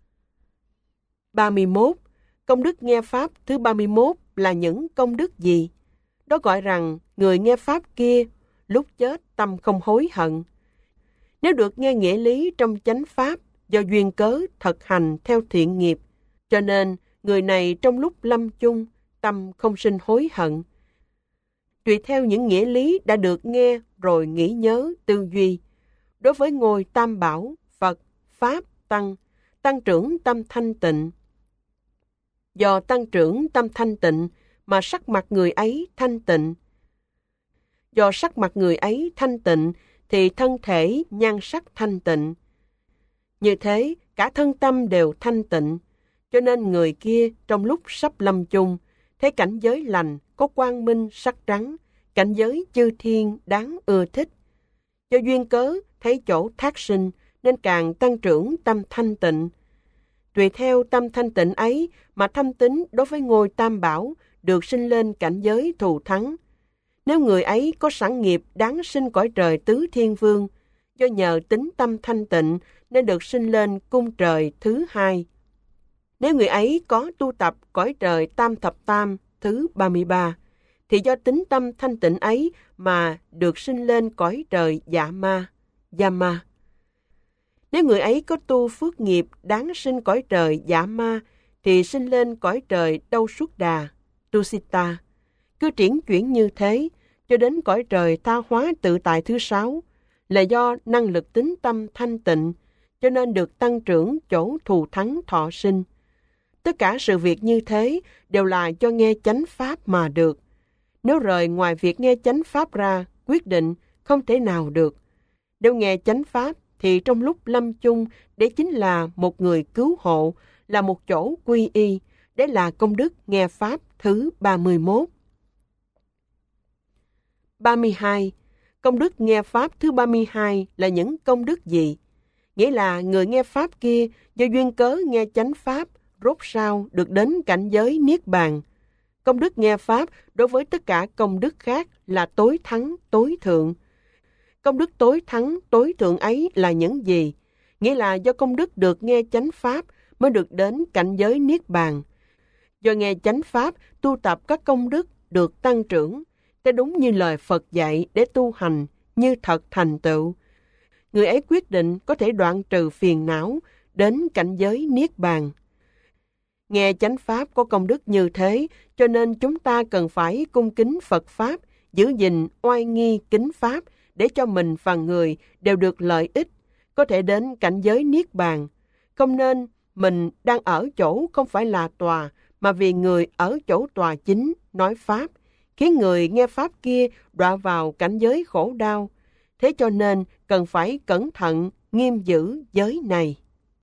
31. Công đức nghe pháp thứ 31 là những công đức gì? Đó gọi rằng người nghe pháp kia, lúc chết tâm không hối hận. Nếu được nghe nghĩa lý trong chánh pháp, do duyên cớ thực hành theo thiện nghiệp, cho nên người này trong lúc lâm chung, tâm không sinh hối hận. Tùy theo những nghĩa lý đã được nghe rồi nghĩ nhớ, tư duy. Đối với ngôi Tam Bảo, Phật, Pháp, tăng trưởng tâm thanh tịnh. Do tăng trưởng tâm thanh tịnh mà sắc mặt người ấy thanh tịnh. Do sắc mặt người ấy thanh tịnh thì thân thể nhan sắc thanh tịnh. Như thế, cả thân tâm đều thanh tịnh, cho nên người kia trong lúc sắp lâm chung, thấy cảnh giới lành, có quang minh sắc trắng, cảnh giới chư thiên đáng ưa thích. Do duyên cớ thấy chỗ thác sinh nên càng tăng trưởng tâm thanh tịnh. Tùy theo tâm thanh tịnh ấy mà thâm tín đối với ngôi Tam Bảo được sinh lên cảnh giới thù thắng. Nếu người ấy có sẵn nghiệp đáng sinh cõi trời tứ thiên vương, do nhờ tính tâm thanh tịnh nên được sinh lên cung trời thứ 2. Nếu người ấy có tu tập cõi trời tam thập tam thứ 33, thì do tính tâm thanh tịnh ấy mà được sinh lên cõi trời dạ ma, Yama. Nếu người ấy có tu phước nghiệp đáng sinh cõi trời dạ ma, thì sinh lên cõi trời Đâu Suốt Đà, Tusita. Cứ triển chuyển như thế, cho đến cõi trời tha hóa tự tại thứ 6, là do năng lực tín tâm thanh tịnh, cho nên được tăng trưởng chỗ thù thắng thọ sinh. Tất cả sự việc như thế đều là do nghe chánh pháp mà được. Nếu rời ngoài việc nghe chánh pháp ra, quyết định không thể nào được. Nếu nghe chánh pháp, thì trong lúc lâm chung, đấy chính là một người cứu hộ, là một chỗ quy y, đấy là công đức nghe pháp thứ 31. 32. Công đức nghe pháp thứ 32 là những công đức gì? Nghĩa là người nghe pháp kia do duyên cớ nghe chánh pháp, rốt ráo được đến cảnh giới niết bàn. Công đức nghe pháp đối với tất cả công đức khác là tối thắng, tối thượng. Công đức tối thắng, tối thượng ấy là những gì? Nghĩa là do công đức được nghe chánh pháp mới được đến cảnh giới niết bàn. Do nghe chánh pháp, tu tập các công đức được tăng trưởng, thế đúng như lời Phật dạy để tu hành, như thật thành tựu. Người ấy quyết định có thể đoạn trừ phiền não, đến cảnh giới niết bàn. Nghe chánh pháp có công đức như thế, cho nên chúng ta cần phải cung kính Phật Pháp, giữ gìn oai nghi kính Pháp, để cho mình và người đều được lợi ích, có thể đến cảnh giới niết bàn. Không nên mình đang ở chỗ không phải là tòa, mà vì người ở chỗ tòa chính nói Pháp, khiến người nghe Pháp kia đọa vào cảnh giới khổ đau. Thế cho nên cần phải cẩn thận, nghiêm giữ giới này.